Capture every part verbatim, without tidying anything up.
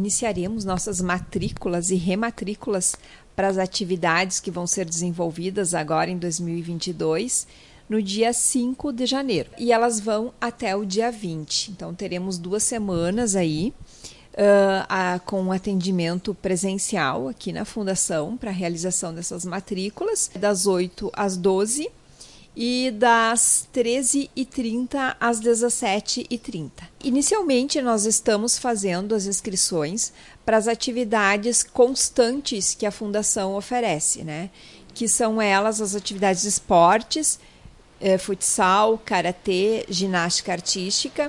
iniciaremos nossas matrículas e rematrículas para as atividades que vão ser desenvolvidas agora em dois mil e vinte e dois, no dia cinco de janeiro. E elas vão até o dia vinte. Então, teremos duas semanas aí uh, a, com atendimento presencial aqui na Fundação para a realização dessas matrículas, das oito às doze e das treze e trinta às dezessete e trinta. Inicialmente, nós estamos fazendo as inscrições para as atividades constantes que a Fundação oferece, né? Que são elas as atividades de esportes, eh, futsal, karatê, ginástica artística,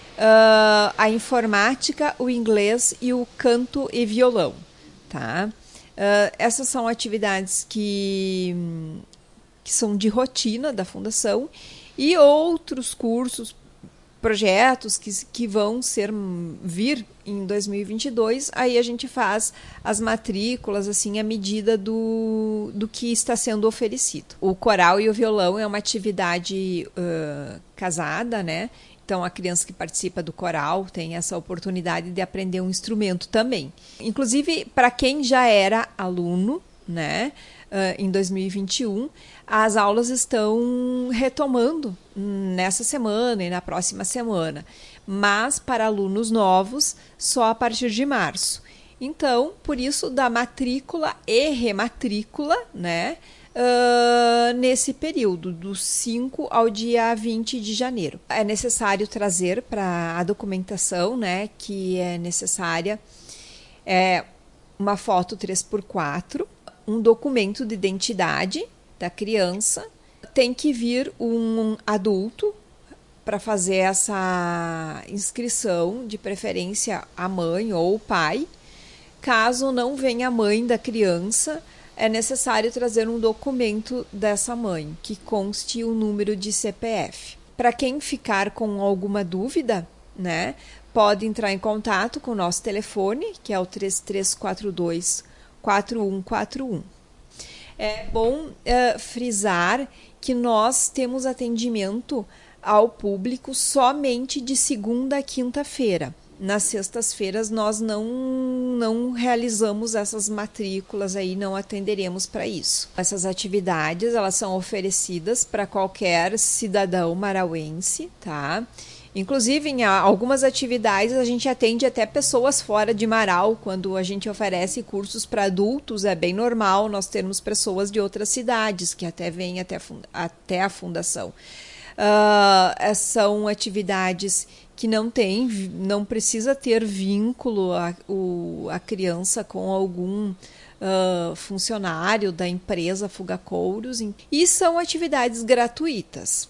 uh, a informática, o inglês e o canto e violão, tá? Uh, essas são atividades que... que são de rotina da Fundação, e outros cursos, projetos que, que vão ser, vir em dois mil e vinte e dois, aí a gente faz as matrículas assim, à medida do, do que está sendo oferecido. O coral e o violão é uma atividade uh, casada, né? Então, a criança que participa do coral tem essa oportunidade de aprender um instrumento também. Inclusive, para quem já era aluno, né? Uh, em dois mil e vinte e um, as aulas estão retomando nessa semana e na próxima semana, mas para alunos novos só a partir de março. Então, por isso, da matrícula e rematrícula, né, uh, nesse período, do cinco ao dia vinte de janeiro. É necessário trazer para a documentação, né, que é necessária, é uma foto três por quatro, um documento de identidade da criança, tem que vir um adulto para fazer essa inscrição, de preferência a mãe ou o pai. Caso não venha a mãe da criança, é necessário trazer um documento dessa mãe, que conste o número de C P F. Para quem ficar com alguma dúvida, né, pode entrar em contato com o nosso telefone, que é o três três quatro dois, quatro um quatro um. É bom uh, frisar que nós temos atendimento ao público somente de segunda a quinta-feira. Nas sextas-feiras nós não, não realizamos essas matrículas, aí não atenderemos para isso. Essas atividades, elas são oferecidas para qualquer cidadão marauense, tá? Inclusive, em algumas atividades, a gente atende até pessoas fora de Marau. Quando a gente oferece cursos para adultos, é bem normal nós termos pessoas de outras cidades que até vêm até, até a Fundação. Uh, são atividades que não tem, não precisa ter vínculo a, o, a criança com algum uh, funcionário da empresa Fugacouros, e são atividades gratuitas.